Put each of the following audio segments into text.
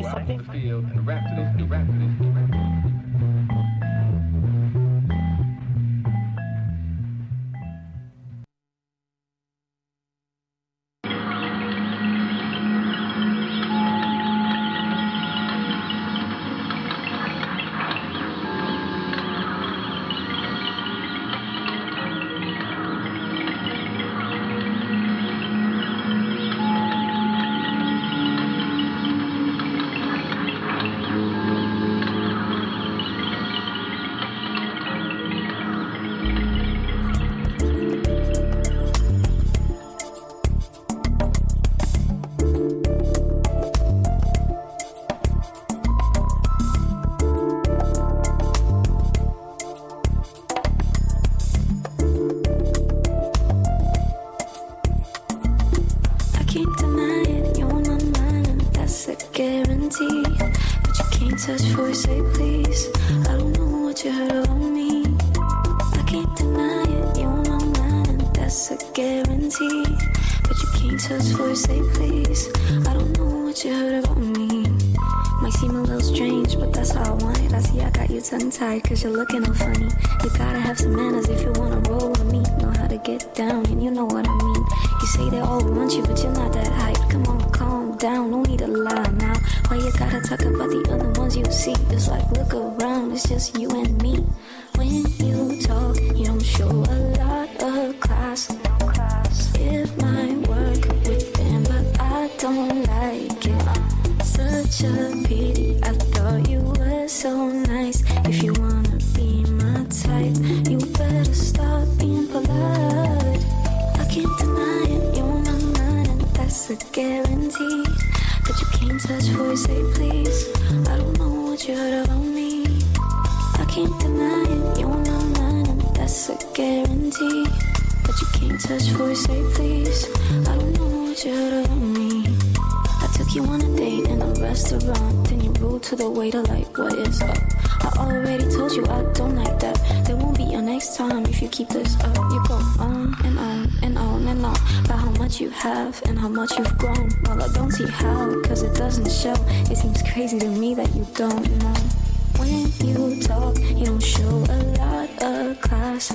Cause you're looking all funny. You gotta have some manners if you wanna roll with me. Know how to get down and you know what I mean. You say they all want you but you're not that hype. Come on, calm down, no need to lie now. Why you gotta talk about the other ones you see? It's like look around, it's just you and me. When you talk, you don't show a lot of class. It might work with them but I don't like it. Such a pity, I thought you were so nice. If you wanna be my type, you better stop being polite. I can't deny it, you're on my mind and that's a guarantee. But you can't touch before you say please. I don't know what you heard about me. I can't deny it, you're on my mind and that's a guarantee. But you can't touch before you say please. I don't know what you heard about me. I took you on a date in a restaurant, then you rude to the waiter like what is up? I already told you I don't like that. There won't be a next time if you keep this up. You go on and on and on and on about how much you have and how much you've grown. Well, I don't see how, cause it doesn't show. It seems crazy to me that you don't know. When you talk, you don't show a lot of class.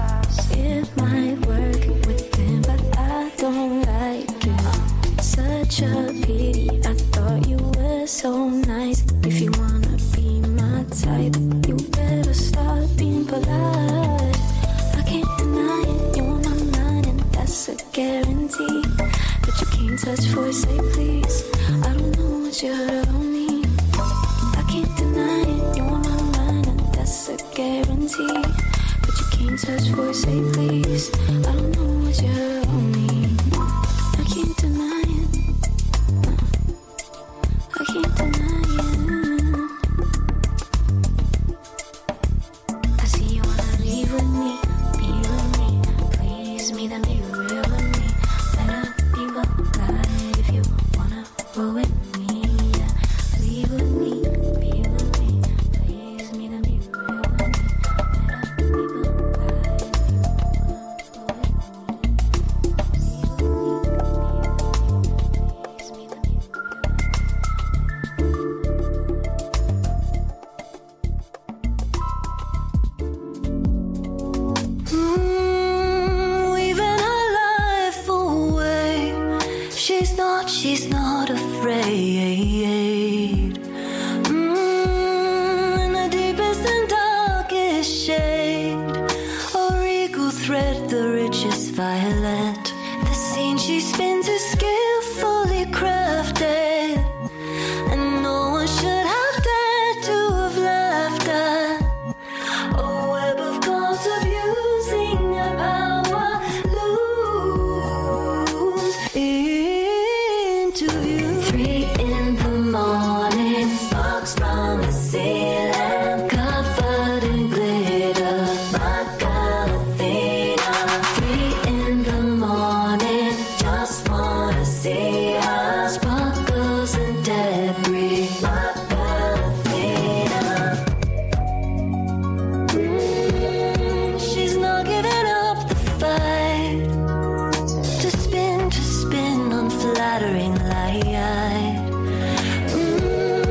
It might work with them, but I don't like it. Such a pity, I thought you were so nice. If you wanna be my type, you better start being polite. I can't deny it, you're on my mind and that's a guarantee. But you can't touch before you say please. I don't know what you heard about me. I can't deny it, you're on my mind and that's a guarantee. But you can't touch before you say please. I don't know what you heard about me. I can't deny it. I can't deny it. I see you wanna leave with me, be with me. Please me, then be real with me. Better be polite if you wanna roll with me. Yeah. Leave with me, be with me. Please me, then be real with me. Better be polite if you wanna roll with me. Leave with me, be with me. Please me, then be real with me. Weaving her life away. She's not afraid. In the deepest and darkest shade, a regal thread, the richest violet. The scene she spins is skillfully crafted, and no one should have dared to have laughed at. A web of gods abusing their power looms into view. 3 in the morning, sparks from the ceiling, covered in glitter, my girl Athena. 3 in the morning, just wanna see her. Sparkles and debris, my girl Athena. She's not giving up the fight. To spin unflattering light.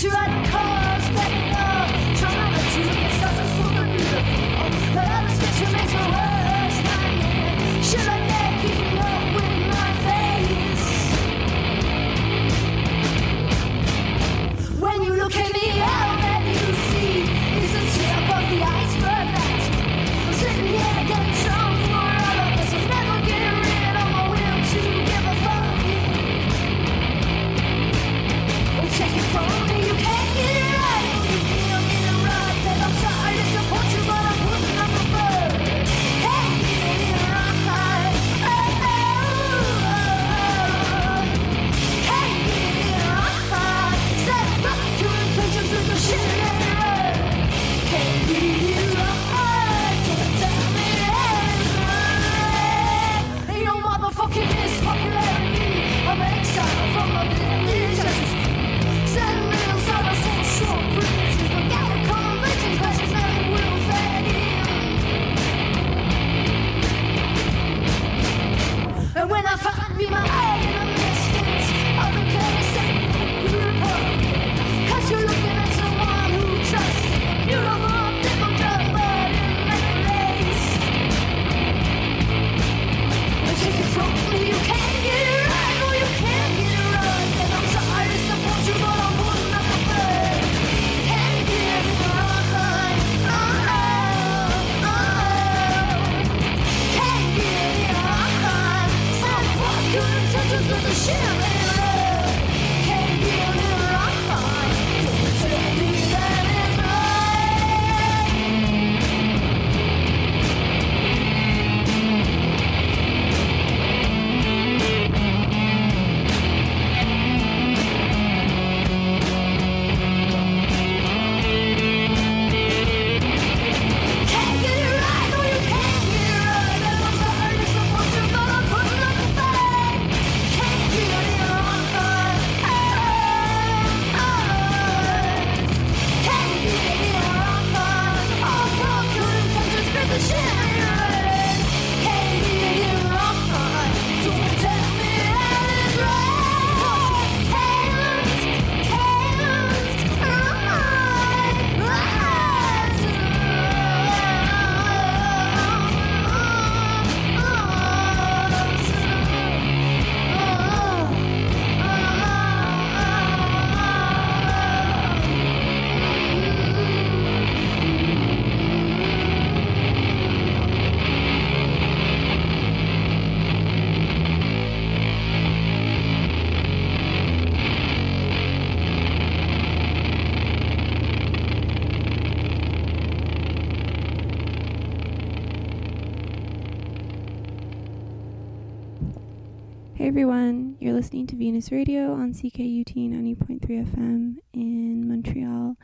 Hey everyone, you're listening to Venus Radio on CKUT 90.3 FM in Montreal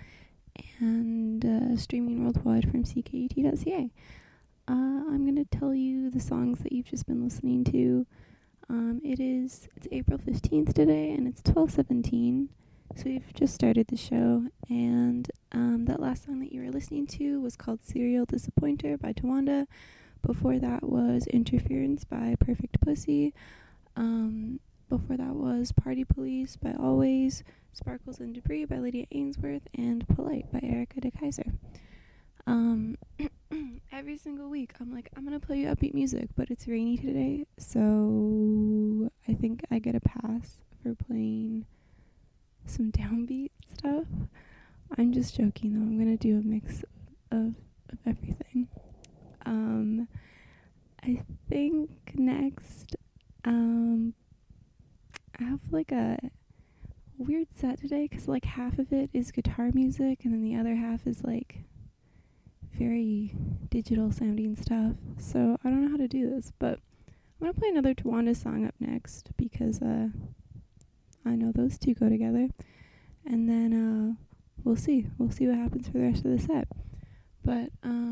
and streaming worldwide from ckut.ca. I'm going to tell you the songs that you've just been listening to. It's April 15th today and it's 12:17, so we've just started the show, and that last song that you were listening to was called Serial Disappointer by Tawanda. Before that was Interference by Perfect Pussy. Before that was Party Police by Always, Sparkles and Debris by Lydia Ainsworth, and Polite by Erica de Kaiser. Every single week I'm like, I'm gonna play you upbeat music, but it's rainy today, so I think I get a pass for playing some downbeat stuff. I'm just joking though, I'm gonna do a mix of everything. I think next I have like a weird set today because like half of it is guitar music and then the other half is like very digital sounding stuff, so I don't know how to do this, but I'm gonna play another Tawanda song up next because I know those two go together, and then we'll see what happens for the rest of the set. But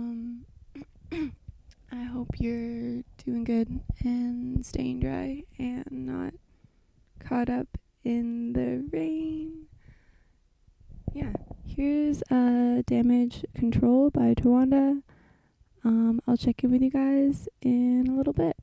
I hope you're doing good and staying dry and not caught up in the rain. Yeah, here's Damage Control by Tawanda. I'll check in with you guys in a little bit.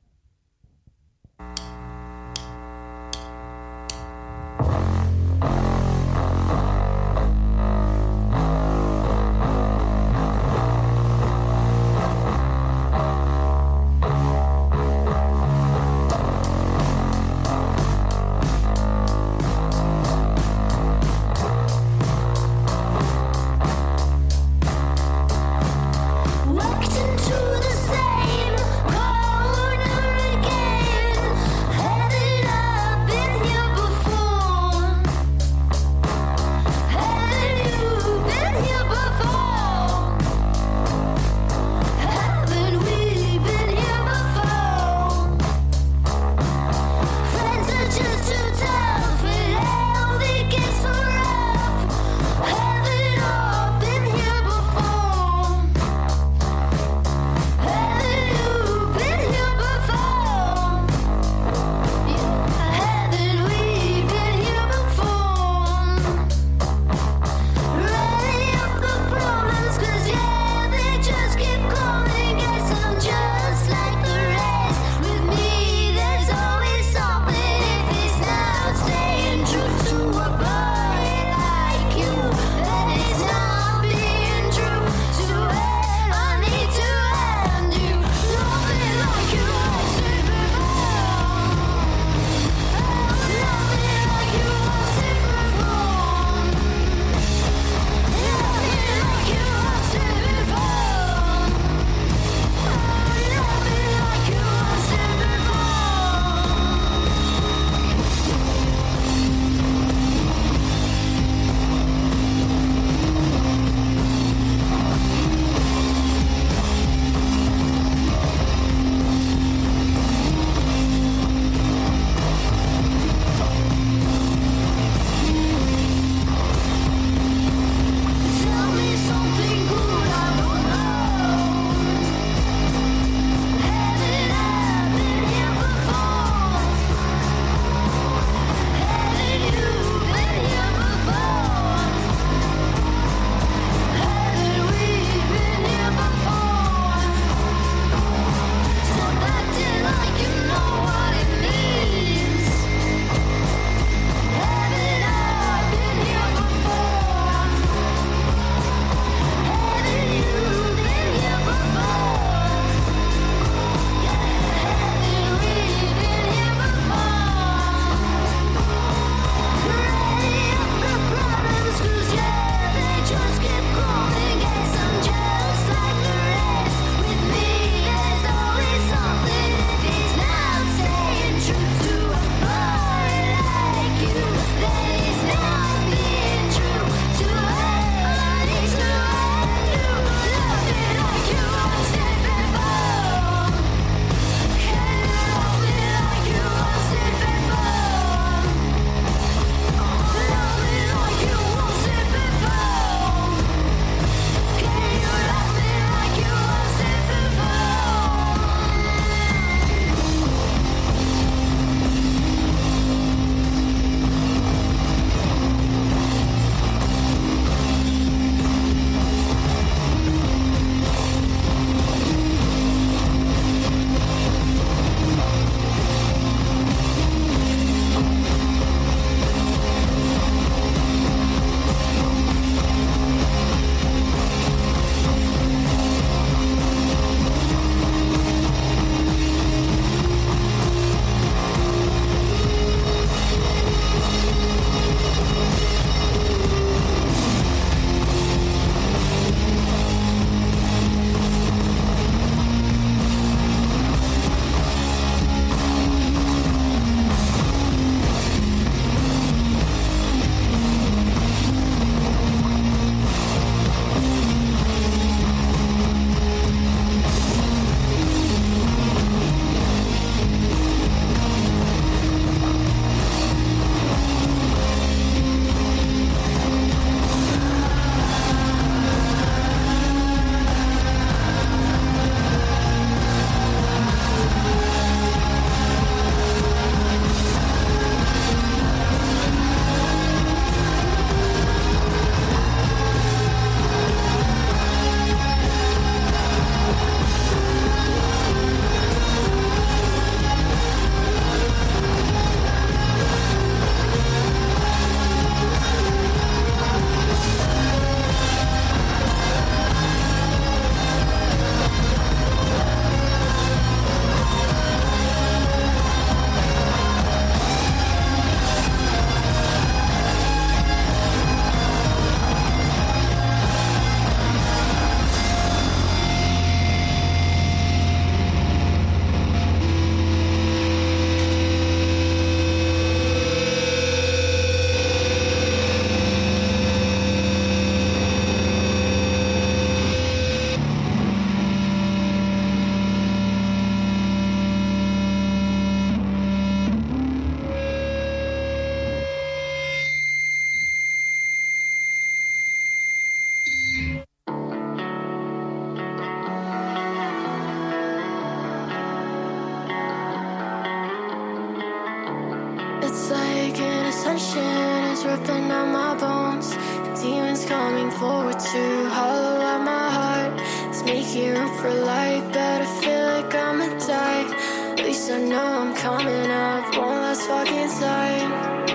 ripping out my bones. Demons coming forward to hollow out my heart. It's making room for light, but I feel like I'ma die. At least I know I'm coming up one last fucking time.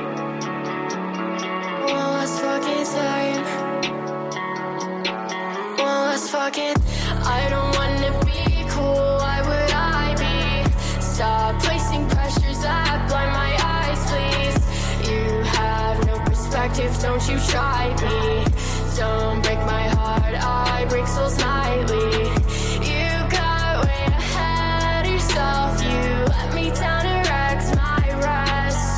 One last fucking time. One last fucking. I don't wanna be cool, why would I be? Stop placing pressures that blind my eyes, please. You have no perspective, don't you try me. Don't break my heart, I break souls nightly. You got way ahead of yourself, you let me down and wrecked my rest.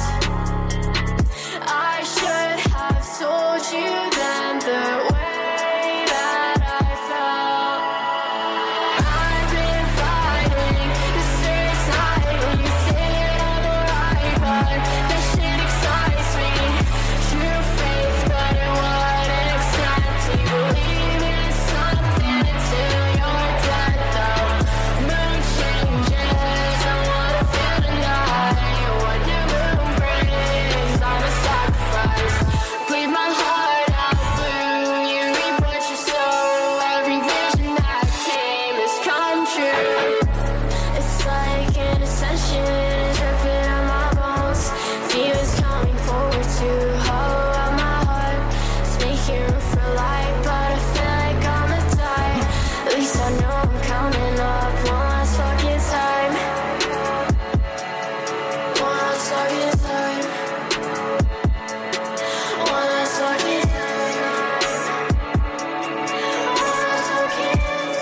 I should have told you then the way that I felt. I've been fighting to stay silent. You say it all the right, but that shit excites me. True faith, but it wouldn't extend to believe in something until you're dead, though. Mood changes, I wanna feel tonight. What new moon brings, I'm a sacrifice. Bleed my heart out blue, you reap what you sow. Every vision that came has come true. It's like an ascension, it's ripping out my bones. Demons coming forward to hollow out my heart. It's making room for light, but I feel like I'ma die. At least I know I'm coming up one last fucking time. One last fucking time. One last fucking time. One last fucking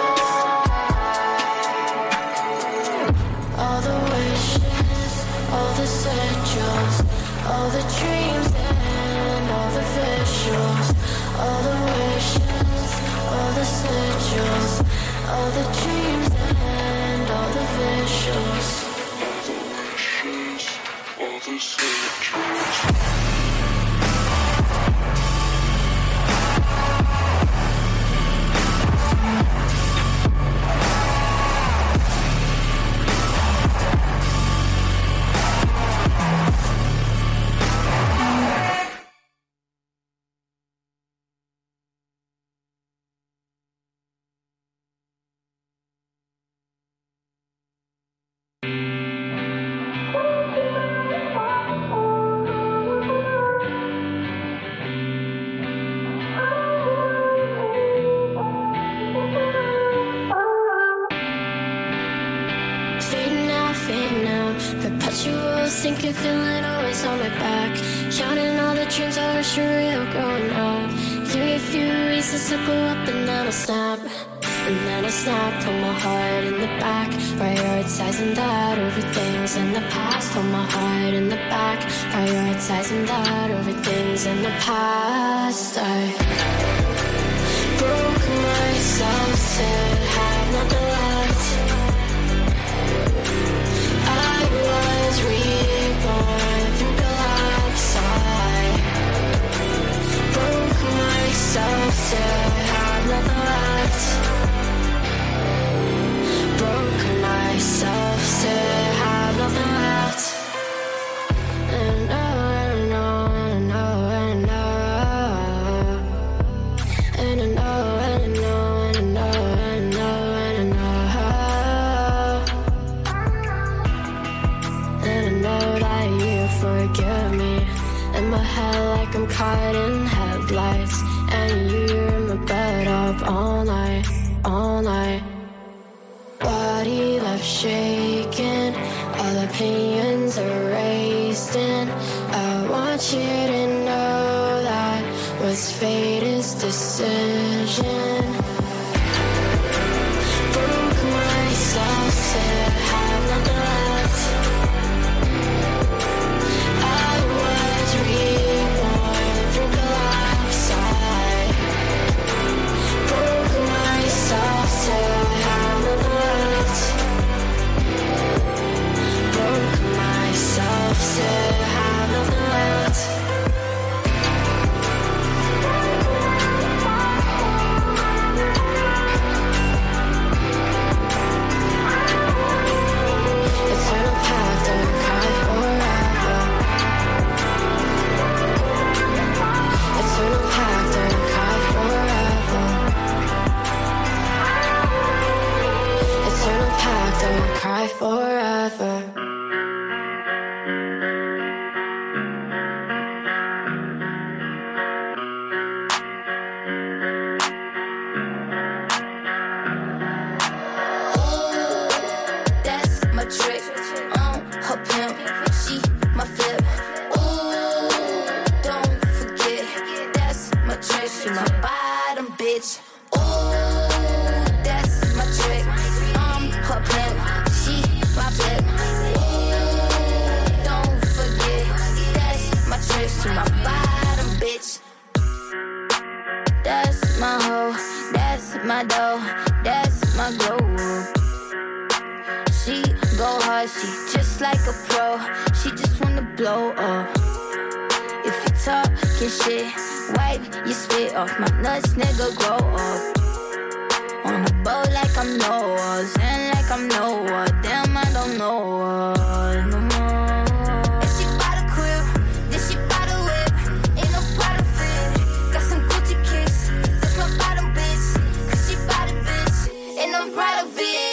time. All the wishes, all the sigils, all the dreams and all the visuals. All the wishes, all the sigils, all the dreams and all the visuals. All the sigils. Fading out, perpetual sinking feeling always on my back. Counting all the dreams I wish were real growing up. Give me a few reasons to go up and then I'll snap. And then I'll snap, put my heart in the back. Prioritizing that over things in the past. Put my heart in the back. Prioritizing that over things in the past. I broke myself to have nothing left. I was reborn through collapse. I broke myself to have nothing left. Broke myself to have nothing left. And I know, and I know, and I know. And I know, and I know, and I know, and I know, and I know. And I know that you forgive me. In my head like I'm caught in headlights. And you're in my bed up all night, all night. Body left shaking, all opinions erased, and I want you to know that what's fate is decision. Broke myself to have nothing left. I was reborn through collapse. I broke myself to have nothing left. Broke myself to have nothing left. her pimp. She my flip. Ooh, don't forget, that's my trick. She my bottom bitch. Ooh, that's my trick. I'm her pimp. She my flip. Ooh, don't forget, that's my trick. She my bottom bitch. That's my hoe. That's my dough. That's my glow. She go hard, she just like a pro. She just wanna blow up. If you talkin' shit, wipe your spit off my nuts, nigga, grow up. On a boat like I'm Noah, and like I'm Noah. Damn, I don't know her no more. And she bought a crib, then she bought a whip. Ain't no bottom fit, got some Gucci kicks. That's my bottom bitch, cause she bought a bitch. And I'm proud of it.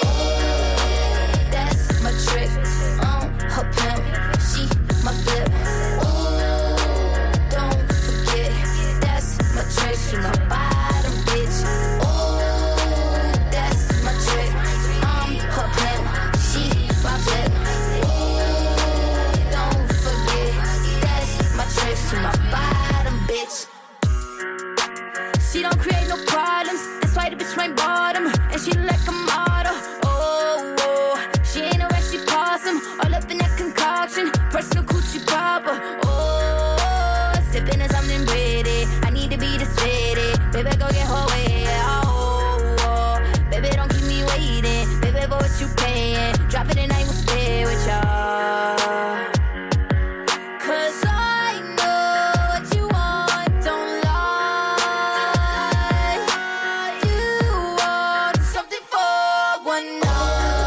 My trick, her pimp, she my flip. Ooh, don't forget, that's my trick. She my bottom bitch. Ooh, that's my trick. Her pimp, she my flip. Ooh, don't forget, that's my trick. She my bottom bitch. She don't create no problems, that's why the bitch my bottom. And she like a model. She ain't no she possum, all up in that concoction. Personal coochie popper. Oh, sipping on something pretty. I need to be the city. Baby, go get her way. Oh, baby, don't keep me waiting. Baby, but what you paying? Drop it and I will stay with y'all. Cause I know what you want, don't lie. You want something for one night.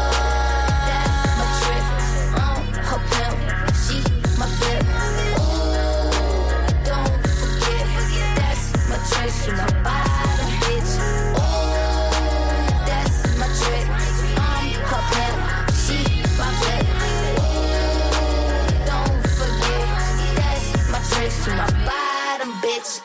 She my bottom bitch. Ooh, that's my trick. Her pimp. She my flip. Ooh, don't forget, that's my trick. She my bottom bitch.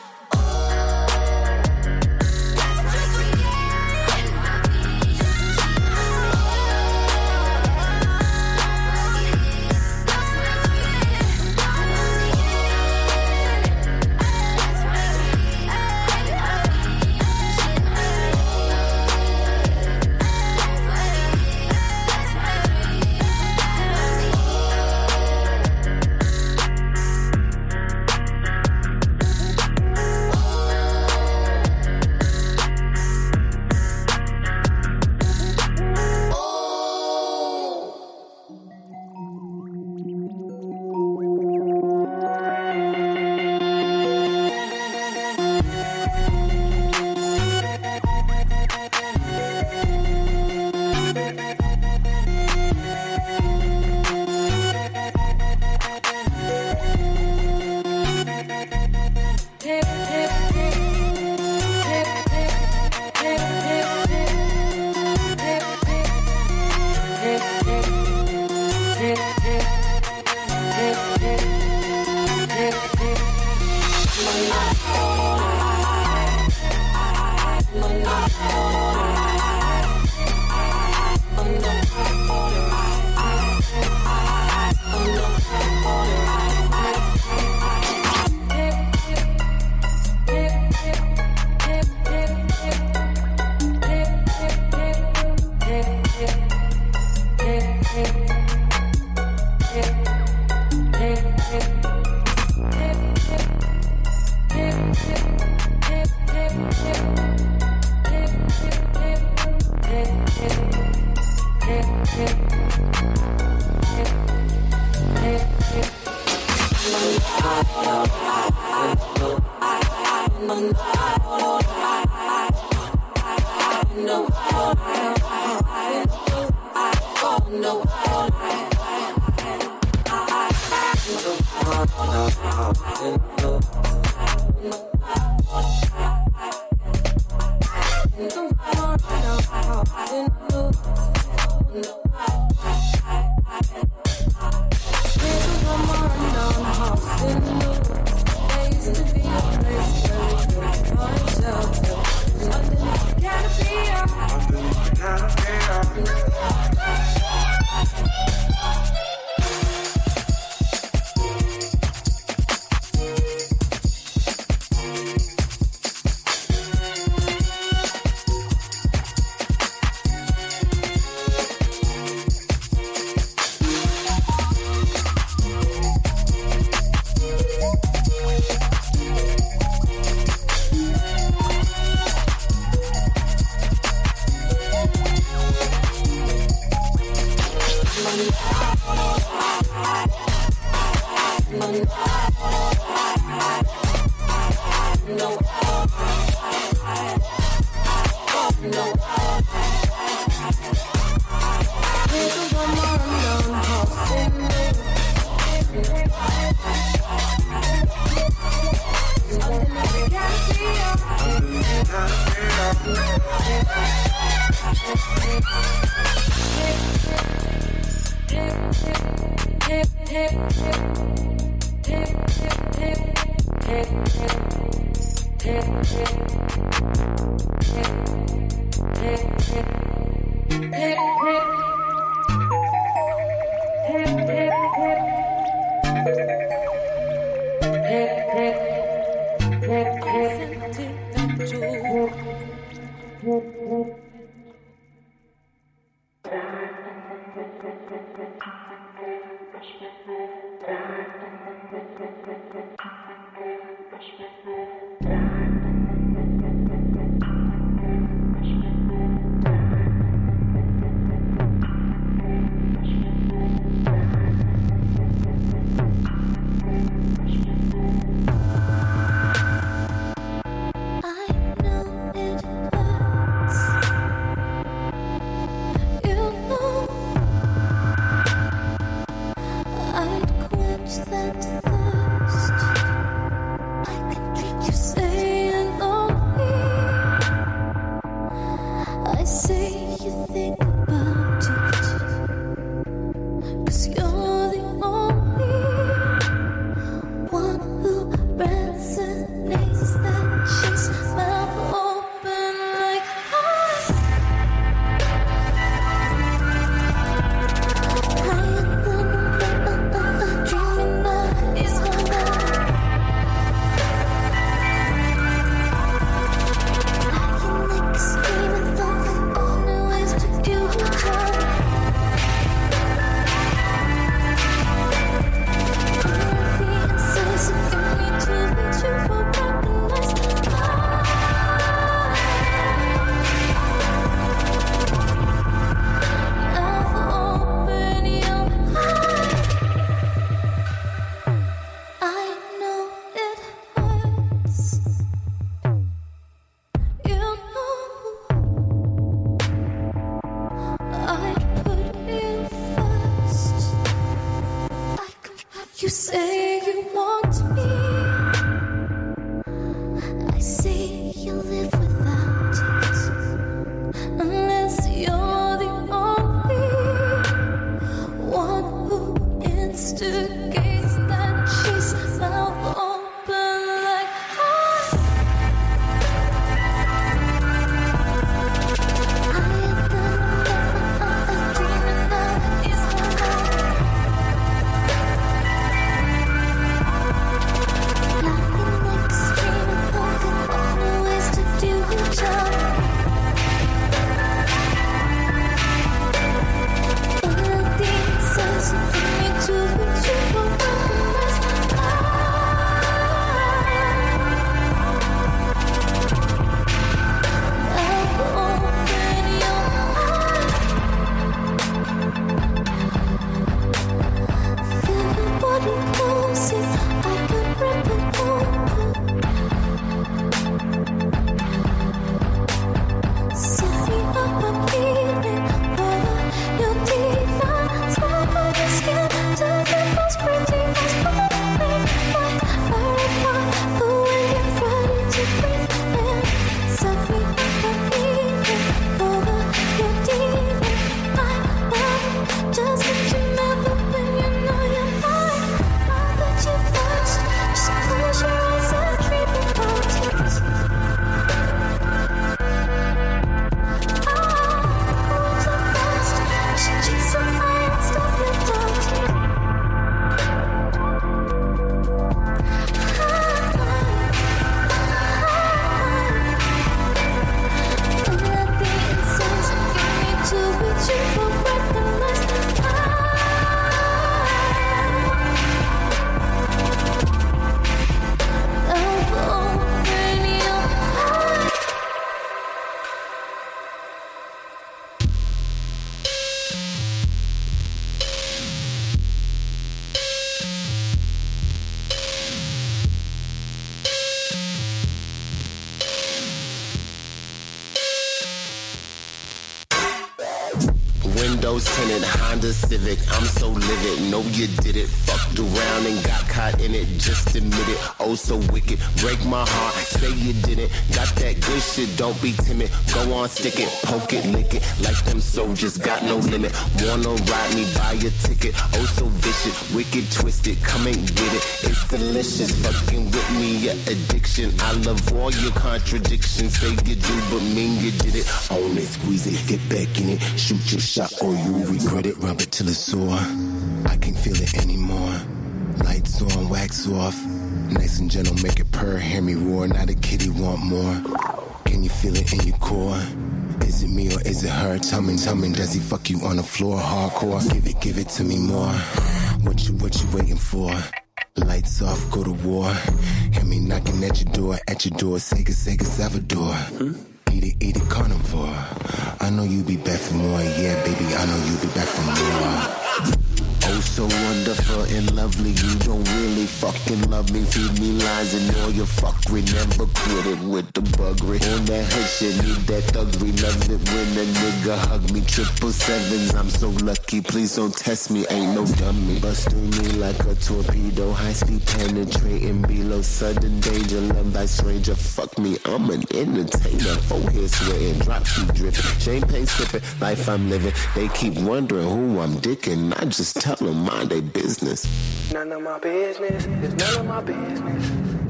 windows tinted, Honda Civic, I'm so livid. No, you did it. Fucked around and got caught in it. Just admit it. Oh, so wicked. Break my heart. Say you didn't. Got that good shit. Don't be timid. Go on, stick it, poke it, lick it. Like them soldiers, got no limit. Wanna ride me, buy a ticket. Oh, so vicious, wicked, twisted. Come and get it. It's delicious. Fucking with me, your addiction. I love all your contradictions. Say you do, but mean you did it. Own it, squeeze it, get back in it. Shoot your shot or you regret it. Rub it till it's sore. I can't feel it anymore. Lights on, wax off. Nice and gentle, make it purr. Hear me roar. Now the kitty want more. Can you feel it in your core? Is it me or is it her? Tell me, does he fuck you on the floor? Hardcore, give it to me more. What you waiting for? Lights off, go to war. Hear me knocking at your door, Sega, Salvador. Eat it, carnivore. I know you be back for more, yeah, baby, I know you be back for more. Oh, so wonderful and lovely. You don't really fucking love me. Feed me lies and all your fuckery. Never quit it with the buggery. On that head shit, need that thuggery. Love it when a nigga hug me. 777s, I'm so lucky. Please don't test me, ain't no dummy. Bust through me like a torpedo. High speed penetrating below. Sudden danger, love thy stranger. Fuck me, I'm an entertainer. Forehead sweating, drop keep dripping. Champagne sipping, life I'm living. They keep wondering who I'm dicking. I just tell them mind their business. None of my business, it's none of my business.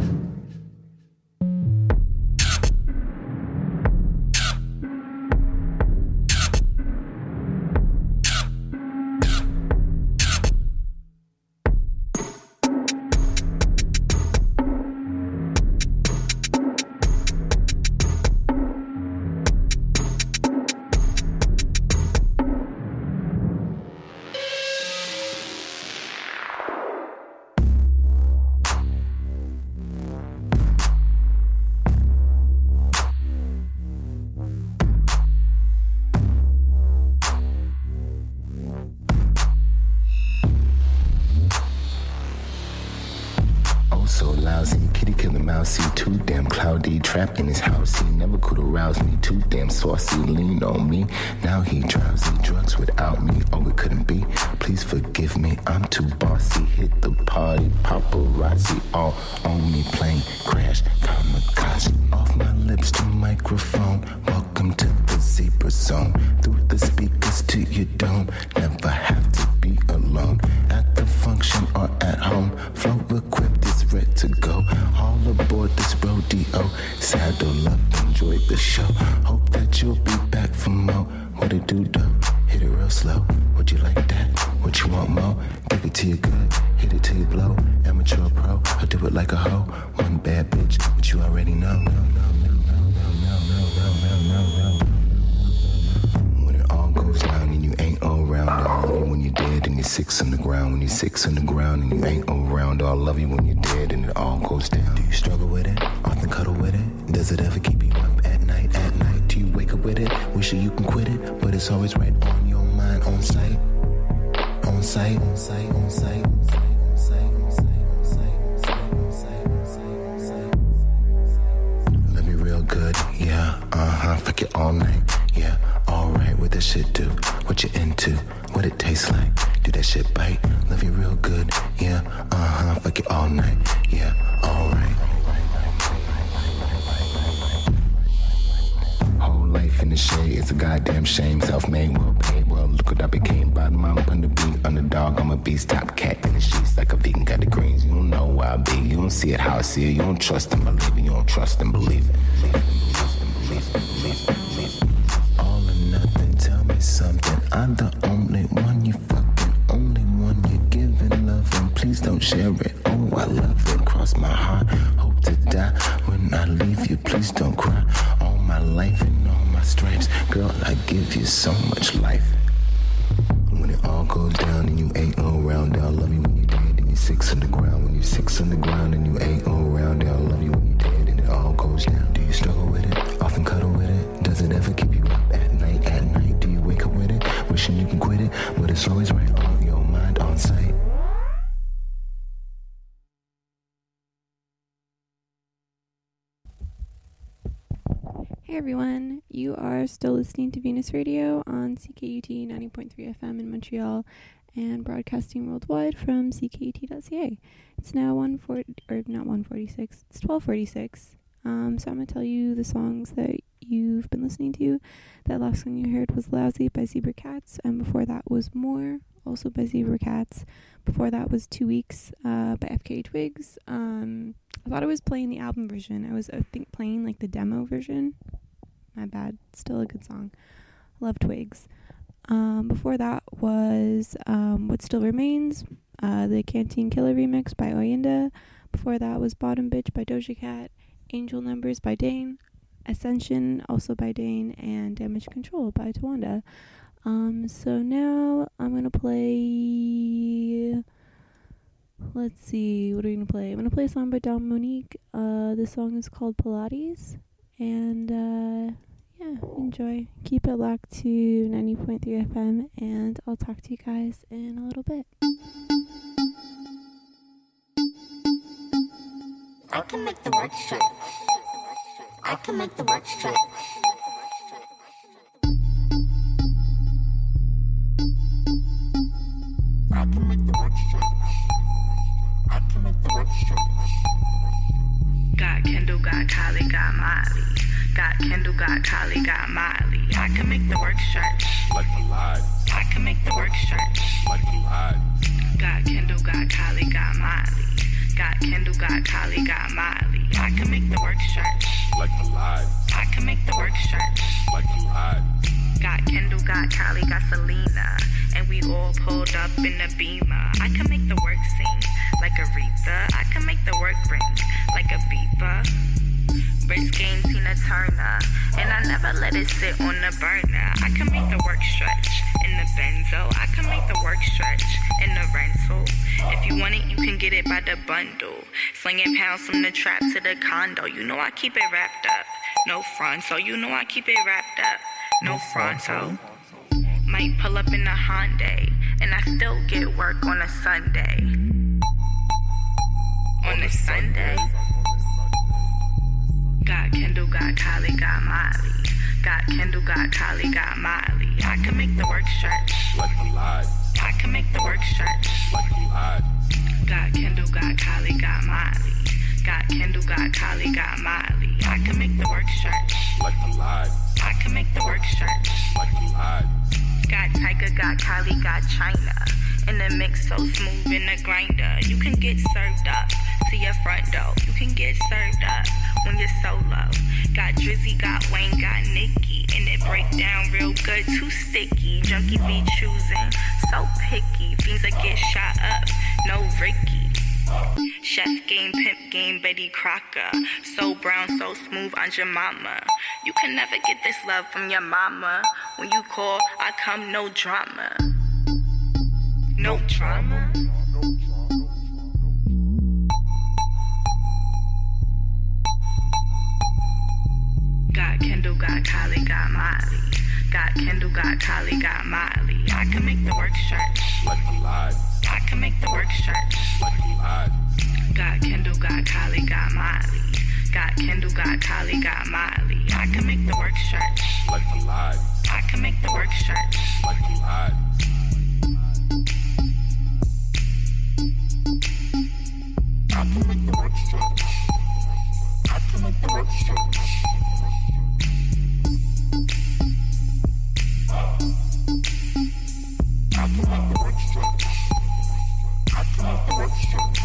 Too damn cloudy, trapped in his house. He never could arouse me. Too damn saucy, lean on me. Now he drowsy, drugs without me. Oh, it couldn't be. Please forgive me, I'm too bossy. Hit the party, paparazzi all on me. Plane crash, kamikaze. Off my lips to microphone. Welcome to the zebra zone. Through the speakers to your dome. Never have to be alone. At the function or at home. Flow equipped is ready to go. All aboard this rodeo. Saddle up, enjoy the show. Hope that you'll be back for more. What it do though? Hit it real slow. Would you like that? What you want more? Give it to you good. Hit it till you blow. Amateur or pro. I do it like a hoe. One bad bitch, but you already know. When it all goes down and you ain't all around, I'll love you when you're dead and you're 6 on the ground. When you're 6 on the ground and you ain't all around, I'll love you when you're dead and it all goes down. Do you struggle with it? Often cuddle with it? Does it ever keep you up at night? At night, do you wake up with it? Wish you can quit it, but it's always right on your mind, on sight. On sight, on sight, on sight, on sight, on sight, on sight, on sight, on sight, on sight, on sight, on sight. Love you real good, yeah, fuck it all night, yeah, alright, what that shit do? What you into? What it tastes like? Do that shit bite? Love you real good, yeah, fuck it all night, yeah, alright. Whole life in the shade, it's a goddamn shame. Self-made, well paid, well look what I became. Bottom I'm on the beat, underdog, I'm a beast. Top cat in the sheets like a vegan, got the greens. You don't know where I be, you don't see it how I see it. You don't trust and believe it, you don't trust and believe it. All or nothing, tell me something. I'm the only one you fucking, only one you're giving love, and please don't share it. Oh, I love it, cross my heart, hope to die when I leave you. Please don't cry. All my life and all my stripes, girl, I give you so much life. When it all goes down and you ain't all around, I'll love you when you're dead and you're 6 on the ground. When you're 6 on the ground and you ain't all around, I'll love you when you're dead and it all goes down. Do you struggle with it? Often cuddle with it? Does it ever keep you up at night? At night, do you wake up with it? Wishing you can quit it, but it's always right on your mind, on sight. Hey everyone, you are still listening to Venus Radio on CKUT 90.3 FM in Montreal and broadcasting worldwide from ckut.ca. It's now 12:46. It's 12:46. So I'm going to tell you the songs that you've been listening to. That last song you heard was Lousy by Zebra Cats, and before that was More, also by Zebra Cats. Before that was 2 Weeks by FKA Twigs. I thought I was playing the album version. I was, playing like the demo version. My bad. Still a good song. Love Twigs. Before that was What Still Remains, the Canteen Killer remix by Oyinda. Before that was Bottom Bitch by Doja Cat, Angel Numbers by Dane, Ascension also by Dane, and Damage Control by Tawanda. So now I'm going to play... Let's see, what are we going to play? I'm going to play a song by Dom Monique. This song is called Pilates. And, yeah, enjoy. Keep it locked to 90.3 FM, and I'll talk to you guys in a little bit. I can make the work stretch. I can make the work stretch. I can make the work stretch. I can make the work stretch. Got Kendall, got Kylie, got Miley. Got Kendall, got Kylie, got Miley. I can make the work stretch. Like Pilates. I can make the work stretch. Like Pilates. Got Kendall, got Kylie, got Miley. Got Kendall, got Kylie, got Miley. I can make the work stretch. Like Pilates. I can make the work stretch. Like Pilates. Got Kendall, got Kylie, got Selena. And we all pulled up in the Beamer. I can make the work sing like Aretha. I can make the work ring like a beeper. Wrist game Tina Turner. And I never let it sit on the burner. I can make the work stretch in the benzo. I can make the work stretch in the rental. If you want it, you can get it by the bundle. Slinging pounds from the trap to the condo. You know I keep it wrapped up. No fronto. You know I keep it wrapped up. No fronto. Might pull up in a Hyundai. And I still get work on a Sunday. On a Sunday. Got Kendall, got Kylie, got Miley. Got Kendall, got Kylie, got Miley. I can make the work stretch. Like Pilates. I can make the work stretch. Like Pilates. Got Kendall, got Kylie, got Miley. Got Kendall, got Kylie, got Miley. I can make the work stretch. Like Pilates. I can make the work stretch. Like Pilates. Got Tiger, got Kylie, got China. In the mix so smooth in the grinder. You can get served up to your front door. You can get served up when you're solo. Got Drizzy, got Wayne, got Nicki. And it break down real good, too sticky. Junkie be choosing, so picky. Fiends that get shot up, no Ricky. Chef game, pimp game, Betty Crocker. So brown, so smooth, on your mama. You can never get this love from your mama. When you call, I come, no drama. No drama. Got Kendall, got Kylie, got Miley. Got Kendall, got Kylie, got Miley. I can make the work stretch. Like Pilates. I can make the work stretch. Like Pilates. Got Kendall, got Kylie, got Miley. Got Kendall, got Kylie, got Miley. I can make the work stretch. Like Pilates. I can make the work stretch. Like Pilates. I can make the work stretch. I can make the work stretch. I can make the work stretch. I can make the work stretch.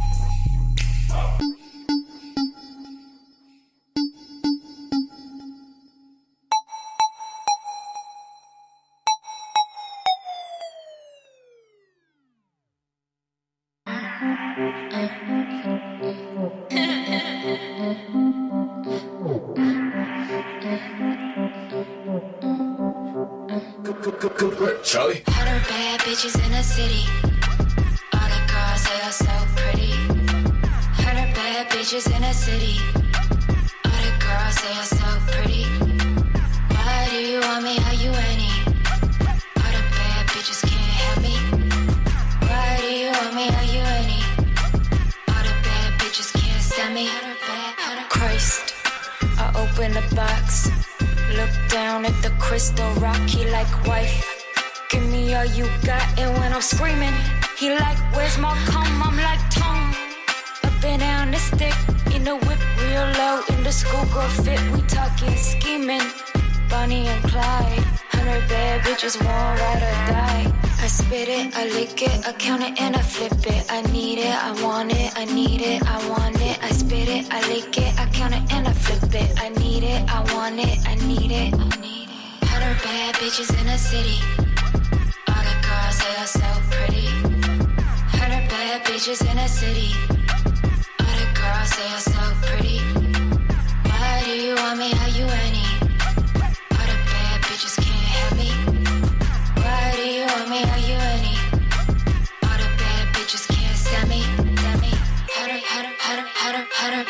Good work, Charlie. All the bad bitches in the city. All the girls, they are so pretty. All the bad bitches in the city. All the girls, they are so pretty. Why do you want me? Are you any? All the bad bitches can't have me. Why do you want me? Are you any? All the bad bitches can't stand me. Christ, I open open the box. Look down at the crystal rock, he like, wife, give me all you got. And when I'm screaming, he like, where's my comb? I'm like, tone. Up and down the stick, in the whip real low, in the schoolgirl fit, we talking scheming. Bonnie and Clyde, 100 bad bitches, won't ride or die. I spit it, I lick it, I count it and I flip it. I need it, I want it, I need it, I want it. I spit it, I lick it, I count it and I flip it. I need it, I want it, I need it, I need it. 100 bad bitches in the city. All the girls, they are so pretty. 100 bad bitches in the city. All the girls, they are so pretty. Why do you want me? Are you any? All the bad bitches can't have me. Why do you want me? Are you any? All the bad bitches can't stand me. Stand me. 100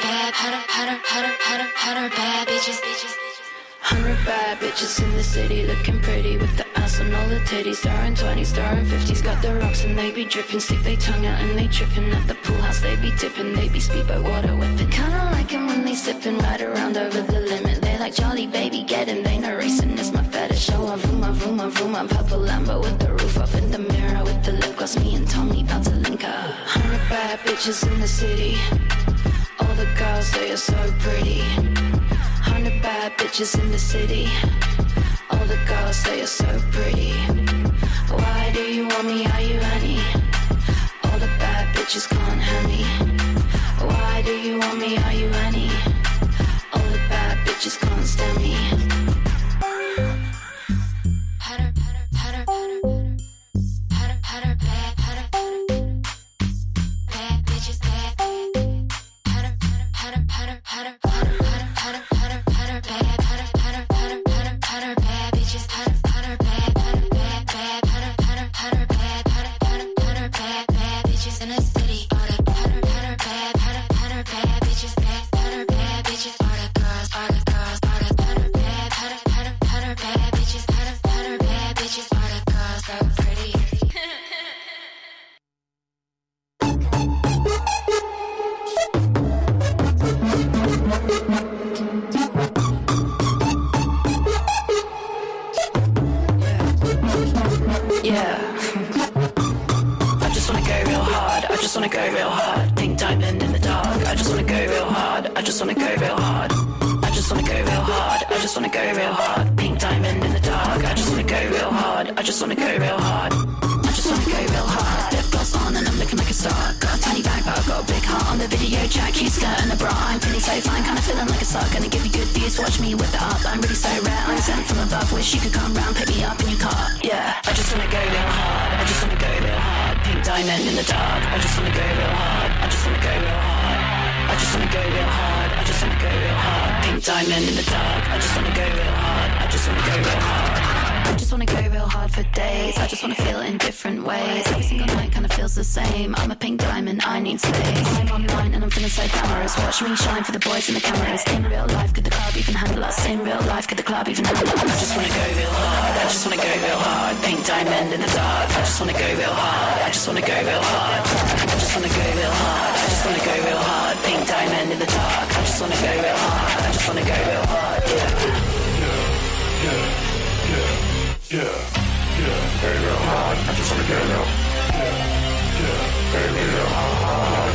bad bitches. 100 bad bitches in the city, looking pretty with the ass and all the titties. Throwing 20s, throwing 50s, got the rocks and they be dripping. Stick they tongue out and they tripping. At the pool house they be tipping, they be speedboat water whipping. Kinda like 'em when they sipping, right around over the limit. They like, Charlie, baby, get him. They know racing is my fetish. Show a vroom, purple Lambo with the roof off in the mirror with the lip gloss. Me and Tommy about to link up. 100 bad bitches in the city. All the girls, they are so pretty. 100 bad bitches in the city. All the girls, they are so pretty. Why do you want me? Are you any? All the bad bitches can't have me. Why do you want me? Are you any? All the bad bitches can't stand me. Watch me shine for the boys and the cameras. In real life, could the club even handle us? In real life, could the club even handle us? I just wanna go real hard. I just wanna go real hard. Pink diamond in the dark. I just wanna go real hard. I just wanna go real hard. I just wanna go real hard. I just wanna go real hard. Pink diamond in the dark. I just wanna go real hard. I just wanna go real hard. Yeah. Go real hard. I just wanna go real. Go real hard.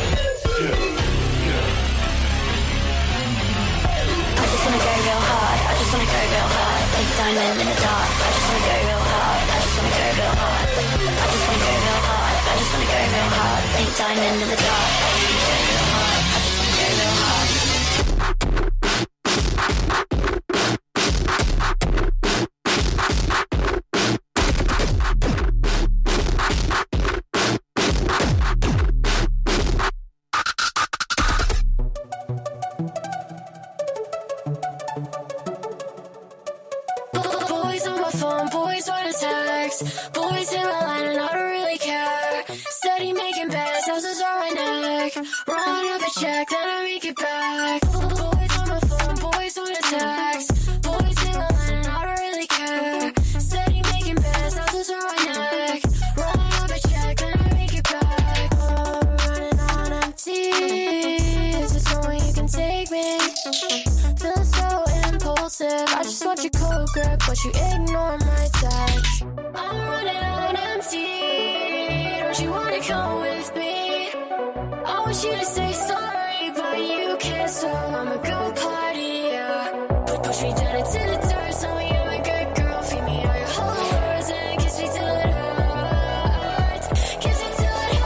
I just wanna go real hard. I just wanna go real hard. Big diamond in the dark. I just wanna go real hard. I just wanna go real hard. I just wanna go real hard. I just wanna go real hard. Big diamond in the dark. I just wanna go real hard. I just wanna go real hard. Boys in my line and I don't really care. Steady making bets, houses on my neck. Run up a check, then I make it back. Boys on my phone, boys on the text. Boys in my line and I don't really care. Steady making bets, houses on my neck. Run up a check, then I make it back. Oh, running on empty. Is this the way you can take me? Feeling so in impulsive. I just want your cold grip, but you ignore my text. I'm running on empty. Don't you wanna come with me? I want you to say sorry, but you can't, so I'ma go party, yeah. Push me down into the dirt, tell me I'm a good girl, feed me all your whole words, and kiss me till it hurts. Kiss me till it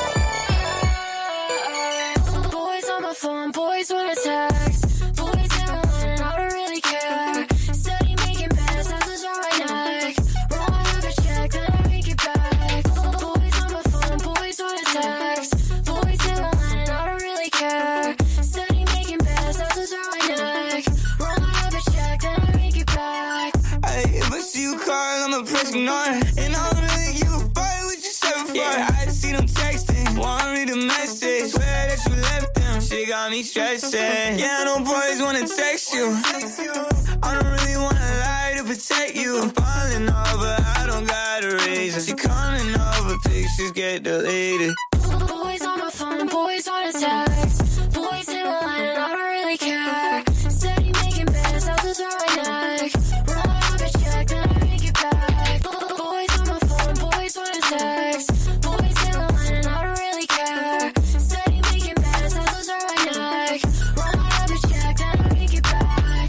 hurts. Boys on my phone, boys wanna text. Boys in the line, and I don't really care. Steady making bad sounds on my neck. Roll my rubber check, then I make it back. Boys on my phone, boys wanna text. Boys in the line, and I don't really care. Steady making bad sounds on my neck. Roll my rubber check, then I make it back. Ay, if I see you call, I'ma press ignore. And I don't really give a fuck what you said before. Yeah, I see them texting, wanna read the message. Swear that you left them, shit got me stressing. Yeah, I know boys wanna text you. I don't really wanna lie to protect you. I'm falling over, I don't got a reason. She coming over, pictures get deleted. Boys on my phone, boys wanna text. Boys in the line, and I don't really care. Steady making bad sounds on my neck. Roll my rubber check, then I make it back. Boys on my phone, boys wanna text. Boys in the line, and I don't really care. Steady making bad sounds on my neck. Roll my rubber check, then I make it back.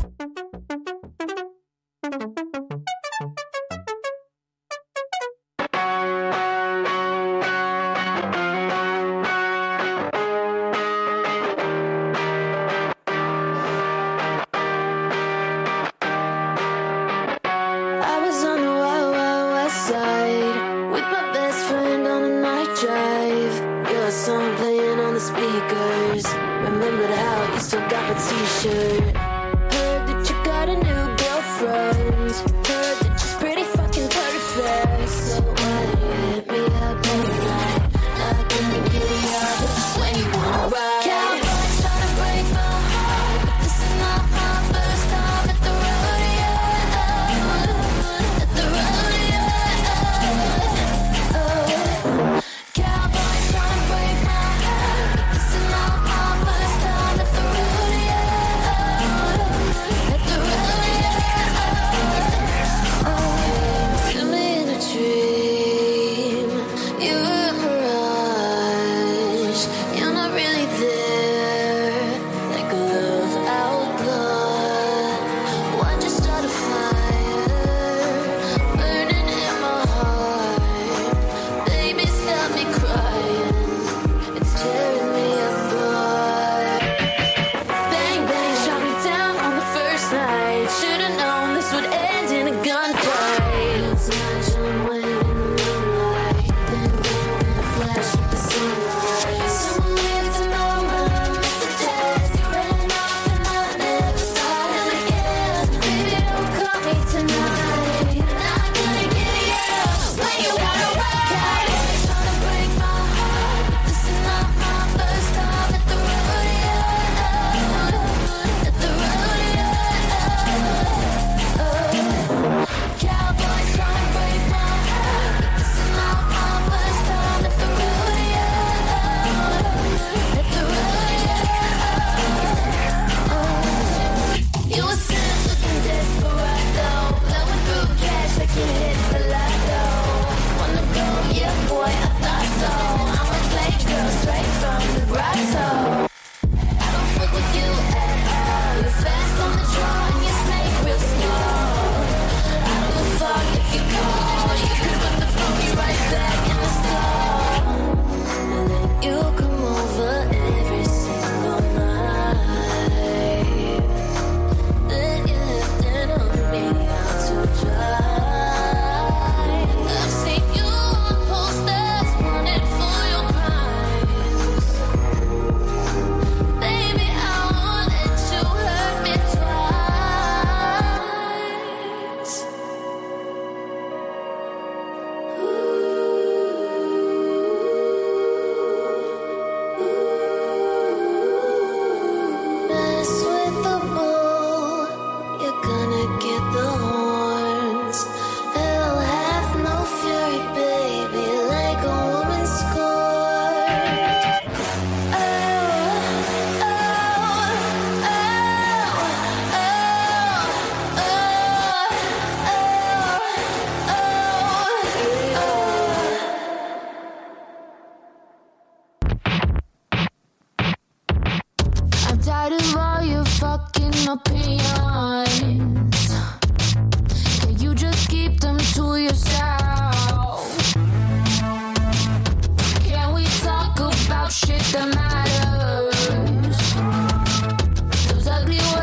I was on the wild, wild west side with my best friend on a night drive. Your song playing on the speakers. Remembered how you still got my t-shirt. Heard that you got a new girlfriend. Heard that you're pretty fucking perfect. So why do you hit me up every night? Like in the giddy up when you wanna ride. Cowboys trying to break my heart, but this is not my first time at the rodeo. At the rodeo. Cowboys trying to break my heart, but this is not my first time at the rodeo. opinion.